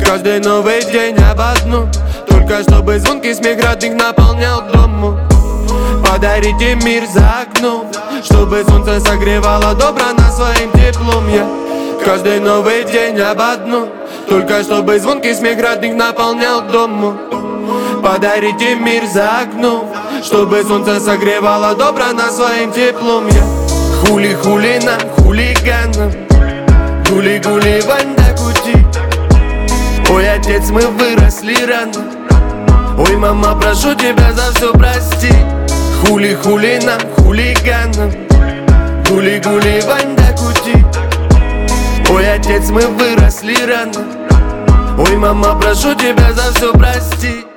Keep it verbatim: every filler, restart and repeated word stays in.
Каждый новый день об одном, только чтобы звонкий смех родных наполнял дом. Подарите мир за окном, чтобы солнце согревало добрано своим теплом. Я каждый новый день об одном, только чтобы звонкий смех родных наполнял дом. Подарите мир за окном, чтобы солнце согревало добрано своим теплом. Я хули-хули нам, хулиганам, гули-гули вандакути. Ой, отец, мы выросли рано. Ой, мама, прошу тебя за все прости. Хули-хули нам, хулиганам, гули-гули вандакути. Ой, отец, мы выросли рано. Ой, мама, прошу тебя за все прости.